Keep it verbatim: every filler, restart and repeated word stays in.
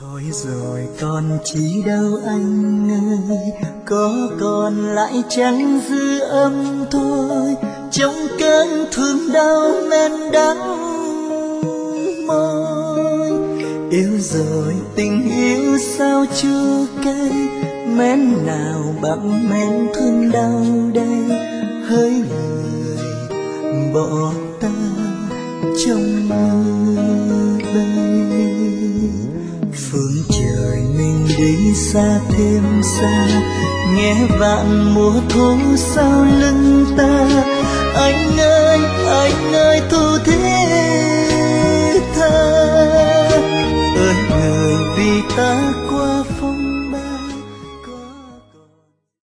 Thôi rồi còn chi đâu anh ơi, có còn lại chẳng dư âm thôi, trong cơn thương đau men đắng môi. Yêu rồi tình yêu sao chưa cay, men nào bằng men thương đau đây. Hỡi người bỏ ta trong mưa bay, phương trời mình đi xa thêm xa, nghe vạn mùa thu sau lưng